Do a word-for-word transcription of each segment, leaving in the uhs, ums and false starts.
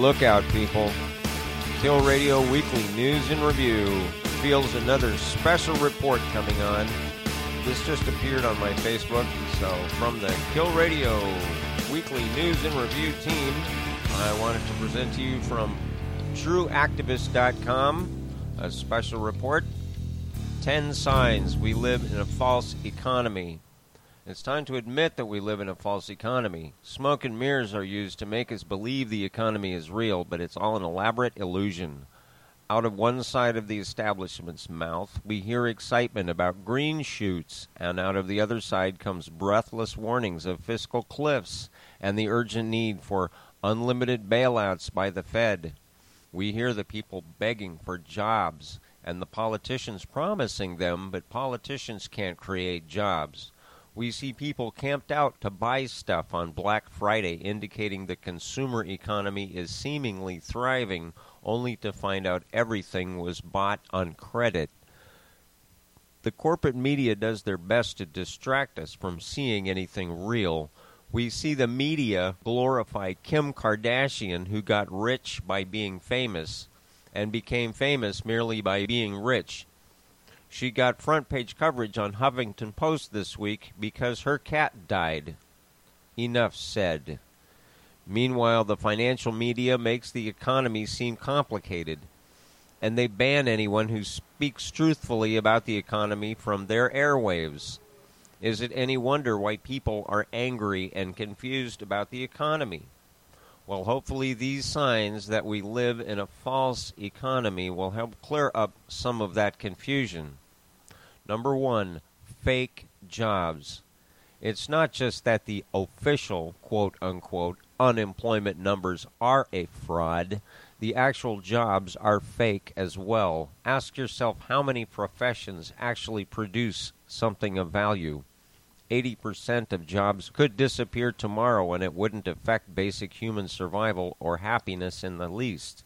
Look out, people. Kill Radio Weekly News and Review feels another special report coming on. This just appeared on my Facebook, so from the Kill Radio Weekly News and Review team, I wanted to present to you from true activist dot com a special report, ten Signs We Live in a False Economy. It's time to admit that we live in a false economy. Smoke and mirrors are used to make us believe the economy is real, but it's all an elaborate illusion. Out of one side of the establishment's mouth, we hear excitement about green shoots, and out of the other side comes breathless warnings of fiscal cliffs and the urgent need for unlimited bailouts by the Fed. We hear the people begging for jobs, and the politicians promising them, but politicians can't create jobs. We see people camped out to buy stuff on Black Friday, indicating the consumer economy is seemingly thriving, only to find out everything was bought on credit. The corporate media does their best to distract us from seeing anything real. We see the media glorify Kim Kardashian, who got rich by being famous, and became famous merely by being rich. She got front-page coverage on Huffington Post this week because her cat died. Enough said. Meanwhile, the financial media makes the economy seem complicated, and they ban anyone who speaks truthfully about the economy from their airwaves. Is it any wonder why people are angry and confused about the economy? Well, hopefully these signs that we live in a false economy will help clear up some of that confusion. Number one, fake jobs. It's not just that the official, quote-unquote, unemployment numbers are a fraud. The actual jobs are fake as well. Ask yourself how many professions actually produce something of value. eighty percent of jobs could disappear tomorrow and it wouldn't affect basic human survival or happiness in the least.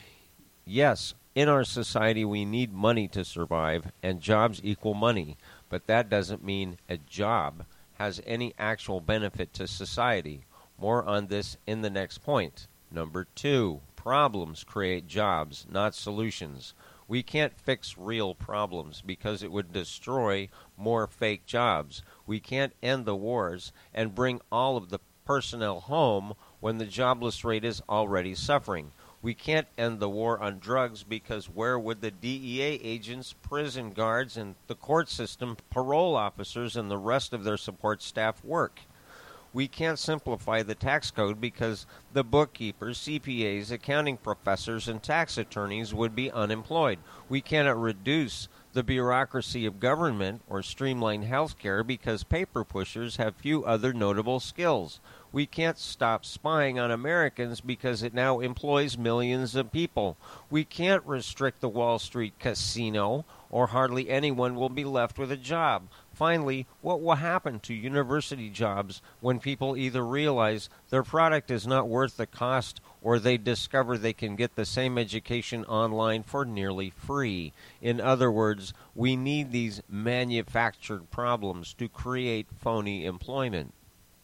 Yes, in our society we need money to survive, and jobs equal money, but that doesn't mean a job has any actual benefit to society. More on this in the next point. Number two, problems create jobs, not solutions. We can't fix real problems because it would destroy more fake jobs. We can't end the wars and bring all of the personnel home when the jobless rate is already suffering. We can't end the war on drugs because where would the D E A agents, prison guards, and the court system, parole officers, and the rest of their support staff work? We can't simplify the tax code because the bookkeepers, C P As, accounting professors, and tax attorneys would be unemployed. We cannot reduce the bureaucracy of government or streamline health care because paper pushers have few other notable skills. We can't stop spying on Americans because it now employs millions of people. We can't restrict the Wall Street casino, or hardly anyone will be left with a job. Finally, what will happen to university jobs when people either realize their product is not worth the cost or they discover they can get the same education online for nearly free? In other words, we need these manufactured problems to create phony employment.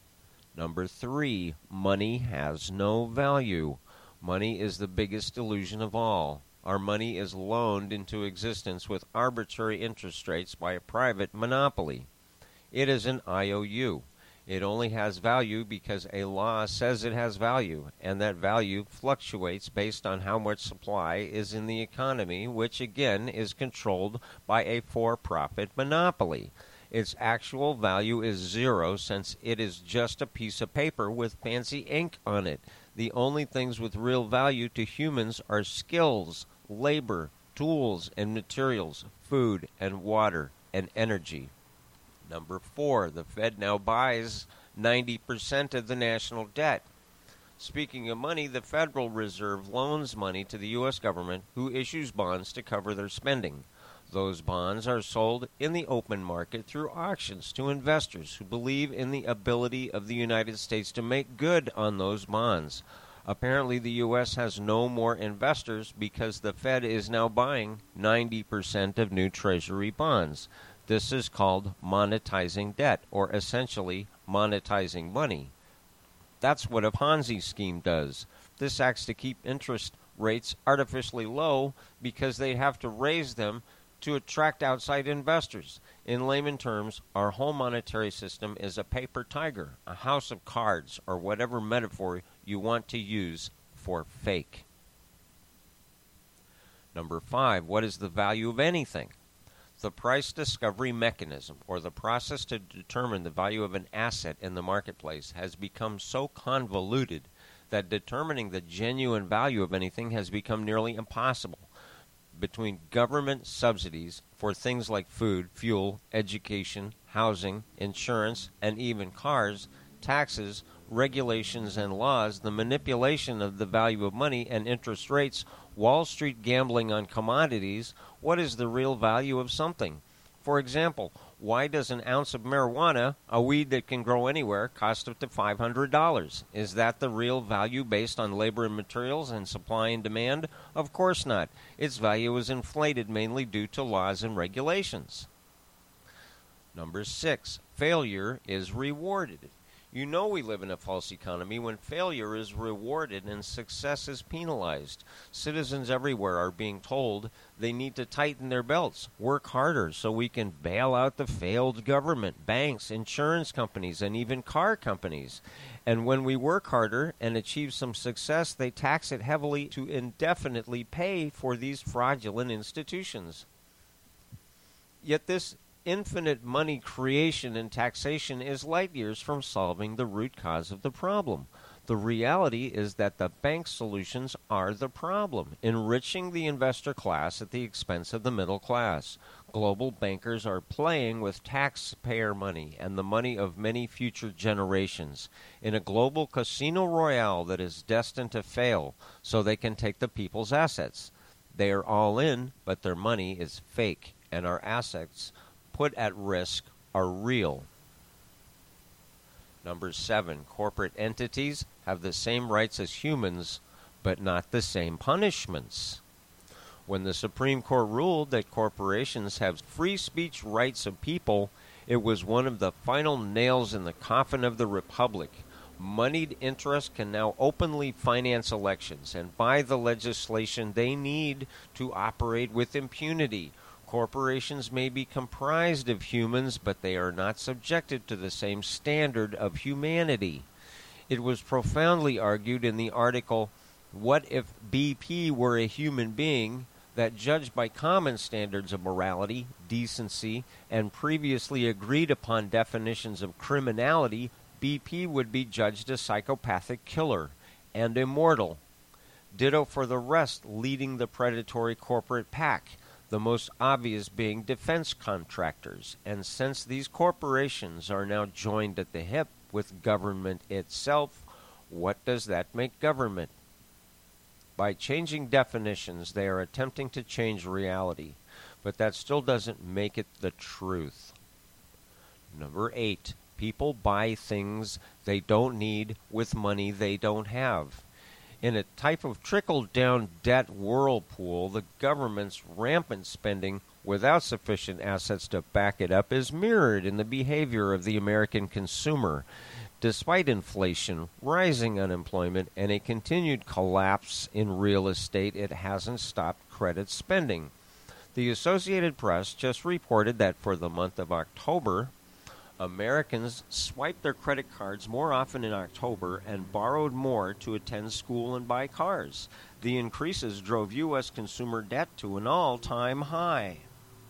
Number three, money has no value. Money is the biggest illusion of all. Our money is loaned into existence with arbitrary interest rates by a private monopoly. It is an I O U. It only has value because a law says it has value, and that value fluctuates based on how much supply is in the economy, which again is controlled by a for-profit monopoly. Its actual value is zero since it is just a piece of paper with fancy ink on it. The only things with real value to humans are skills, labor, tools and materials, food and water and energy. Number four, the Fed now buys ninety percent of the national debt. Speaking of money, the Federal Reserve loans money to the U S government, who issues bonds to cover their spending. Those bonds are sold in the open market through auctions to investors who believe in the ability of the United States to make good on those bonds. Apparently, the U S has no more investors because the Fed is now buying ninety percent of new Treasury bonds. This is called monetizing debt, or essentially monetizing money. That's what a Ponzi scheme does. This acts to keep interest rates artificially low because they have to raise them to attract outside investors. In layman terms, our whole monetary system is a paper tiger, a house of cards, or whatever metaphor you want to use for fake. Number five, what is the value of anything? The price discovery mechanism, or the process to determine the value of an asset in the marketplace, has become so convoluted that determining the genuine value of anything has become nearly impossible. Between government subsidies for things like food, fuel, education, housing, insurance, and even cars, taxes, regulations, and laws, the manipulation of the value of money and interest rates, Wall Street gambling on commodities, what is the real value of something? For example, why does an ounce of marijuana, a weed that can grow anywhere, cost up to five hundred dollars? Is that the real value based on labor and materials and supply and demand? Of course not. Its value is inflated mainly due to laws and regulations. Number six, failure is rewarded. You know we live in a false economy when failure is rewarded and success is penalized. Citizens everywhere are being told they need to tighten their belts, work harder so we can bail out the failed government, banks, insurance companies, and even car companies. And when we work harder and achieve some success, they tax it heavily to indefinitely pay for these fraudulent institutions. Yet this infinite money creation and taxation is light years from solving the root cause of the problem. The reality is that the bank solutions are the problem, enriching the investor class at the expense of the middle class. Global bankers are playing with taxpayer money and the money of many future generations in a global casino royale that is destined to fail so they can take the people's assets. They are all in, but their money is fake, and our assets put at risk are real. Number seven, corporate entities have the same rights as humans, but not the same punishments. When the Supreme Court ruled that corporations have free speech rights of people, it was one of the final nails in the coffin of the republic. Moneyed interests can now openly finance elections and buy the legislation they need to operate with impunity. Corporations may be comprised of humans, but they are not subjected to the same standard of humanity. It was profoundly argued in the article, "What if B P were a human being?" that judged by common standards of morality, decency, and previously agreed upon definitions of criminality, B P would be judged a psychopathic killer and immortal. Ditto for the rest leading the predatory corporate pack, the most obvious being defense contractors. And since these corporations are now joined at the hip with government itself, what does that make government? By changing definitions, they are attempting to change reality, but that still doesn't make it the truth. Number eight, people buy things they don't need with money they don't have. In a type of trickle-down debt whirlpool, the government's rampant spending without sufficient assets to back it up is mirrored in the behavior of the American consumer. Despite inflation, rising unemployment, and a continued collapse in real estate, it hasn't stopped credit spending. The Associated Press just reported that for the month of October, Americans swiped their credit cards more often in October and borrowed more to attend school and buy cars. The increases drove U S consumer debt to an all-time high.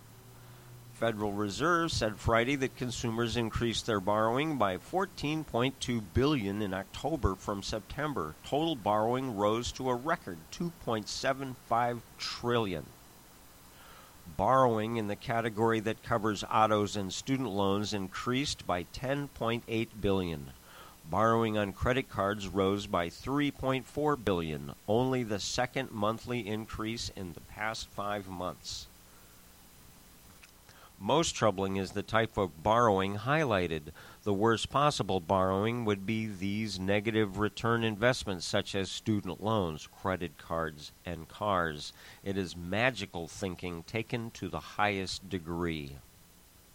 Federal Reserve said Friday that consumers increased their borrowing by fourteen point two billion dollars in October from September. Total borrowing rose to a record two point seven five trillion dollars. Borrowing in the category that covers autos and student loans increased by ten point eight billion dollars. Borrowing on credit cards rose by three point four billion dollars, only the second monthly increase in the past five months. Most troubling is the type of borrowing highlighted. The worst possible borrowing would be these negative return investments such as student loans, credit cards, and cars. It is magical thinking taken to the highest degree.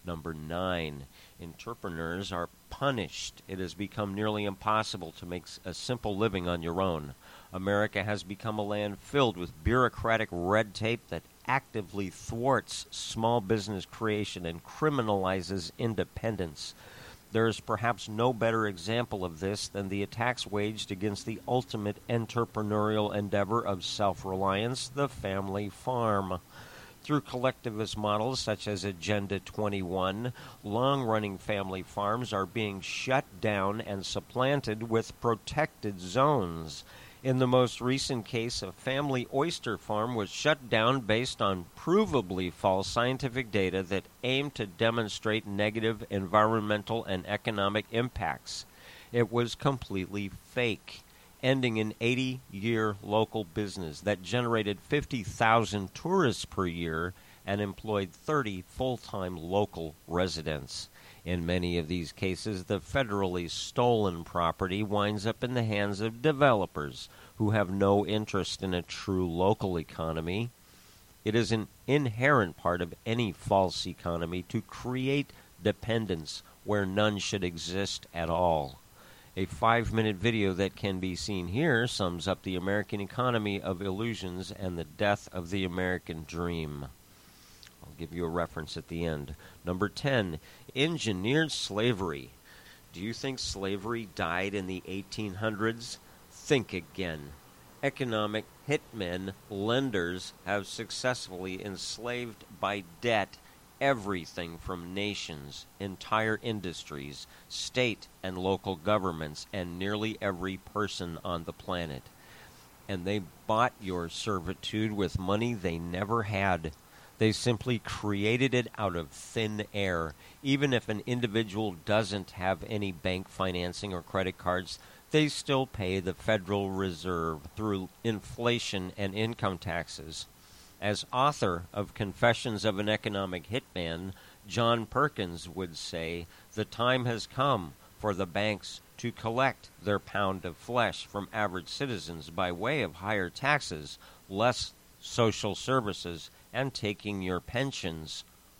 Number nine, entrepreneurs are punished. It has become nearly impossible to make a simple living on your own. America has become a land filled with bureaucratic red tape that actively thwarts small business creation and criminalizes independence. There is perhaps no better example of this than the attacks waged against the ultimate entrepreneurial endeavor of self-reliance, the family farm. Through collectivist models such as Agenda twenty-one, long-running family farms are being shut down and supplanted with protected zones. In the most recent case, a family oyster farm was shut down based on provably false scientific data that aimed to demonstrate negative environmental and economic impacts. It was completely fake, ending an eighty-year local business that generated fifty thousand tourists per year and employed thirty full-time local residents. In many of these cases, the federally stolen property winds up in the hands of developers who have no interest in a true local economy. It is an inherent part of any false economy to create dependence where none should exist at all. A five-minute video that can be seen here sums up the American economy of illusions and the death of the American dream. I'll give you a reference at the end. Number ten, engineered slavery. Do you think slavery died in the eighteen hundreds? Think again. Economic hitmen, lenders, have successfully enslaved by debt everything from nations, entire industries, state and local governments, and nearly every person on the planet. And they bought your servitude with money they never had. They simply created it out of thin air. Even if an individual doesn't have any bank financing or credit cards, they still pay the Federal Reserve through inflation and income taxes. As author of Confessions of an Economic Hitman, John Perkins would say, the time has come for the banks to collect their pound of flesh from average citizens by way of higher taxes, less social services, and taking your pensions.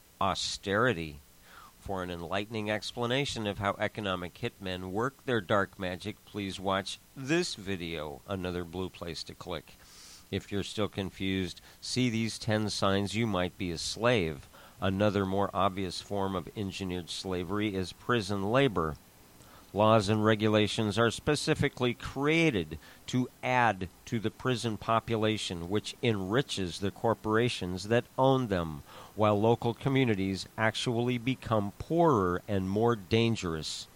Austerity. For an enlightening explanation of how economic hitmen work their dark magic, please watch this video, another blue place to click. If you're still confused, see these ten signs you might be a slave. Another more obvious form of engineered slavery is prison labor. Laws and regulations are specifically created to add to the prison population, which enriches the corporations that own them, while local communities actually become poorer and more dangerous.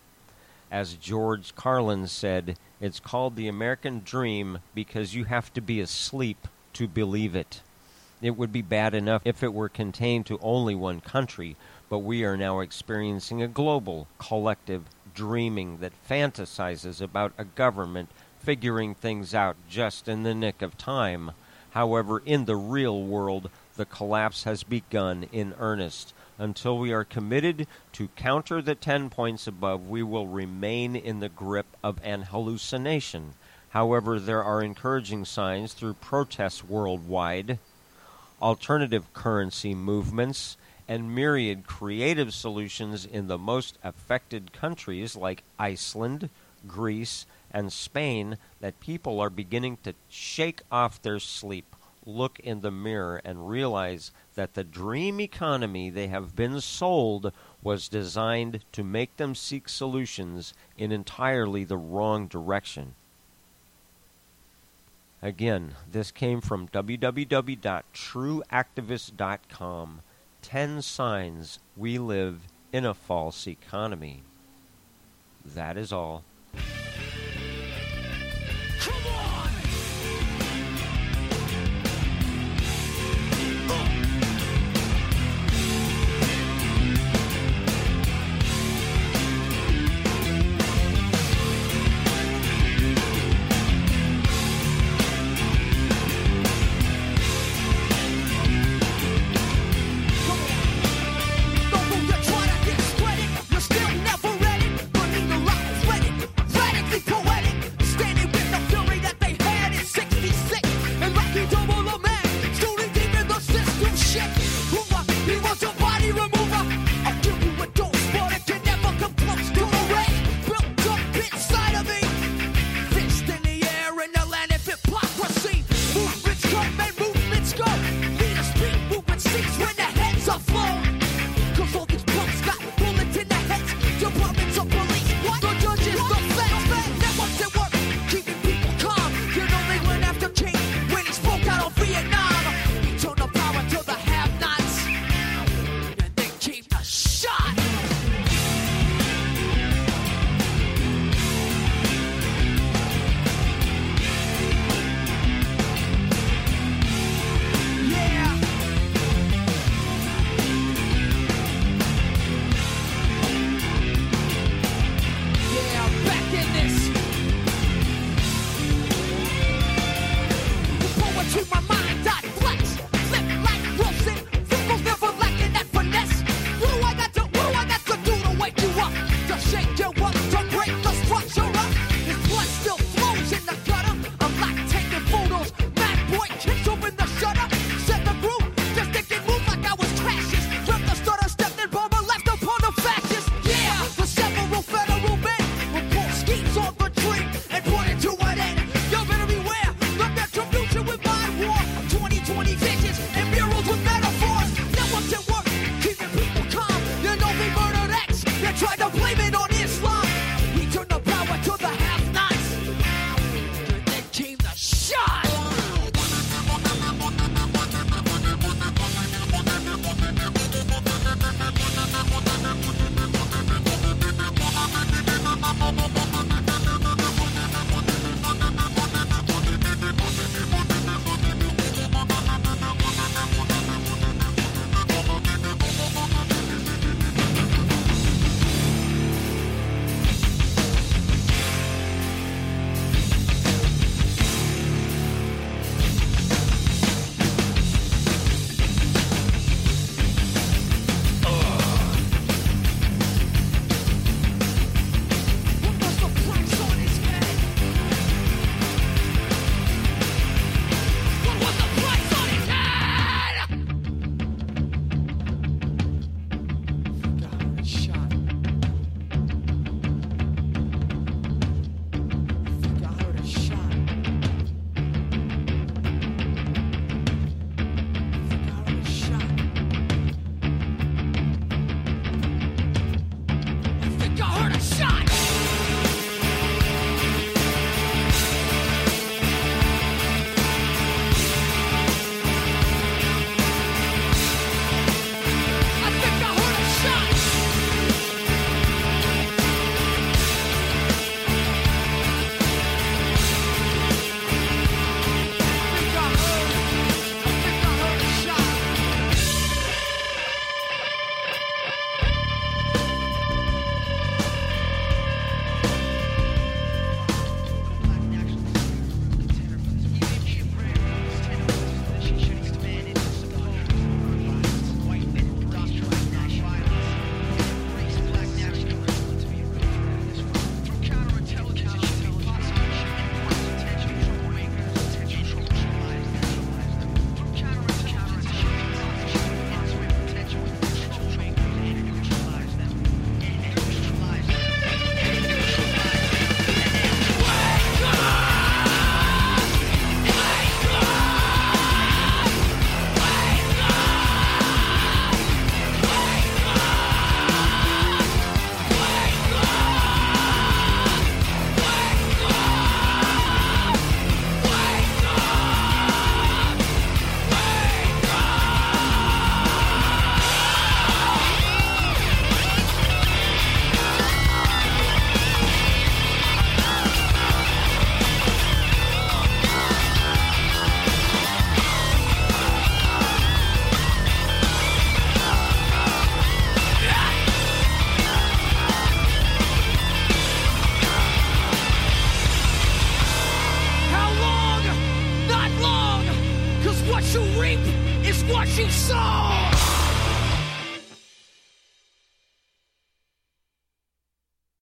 As George Carlin said, it's called the American dream because you have to be asleep to believe it. It would be bad enough if it were contained to only one country, but we are now experiencing a global, collective dreaming that fantasizes about a government figuring things out just in the nick of time. However, in the real world, the collapse has begun in earnest. Until we are committed to counter the ten points above, we will remain in the grip of an hallucination. However, there are encouraging signs through protests worldwide, alternative currency movements, and myriad creative solutions in the most affected countries like Iceland, Greece, and Spain that people are beginning to shake off their sleep, look in the mirror, and realize that the dream economy they have been sold was designed to make them seek solutions in entirely the wrong direction. Again, this came from w w w dot true activist dot com. Ten signs we live in a false economy. That is all. Come on! Poetic, standing with the fury that twenty visions and murals with metaphors. Networks at work, keeping people calm. You know they murdered X, they tried to blame it on Islam. He turned the power to the have-nots. And then came the shot. What you reap is what you sow.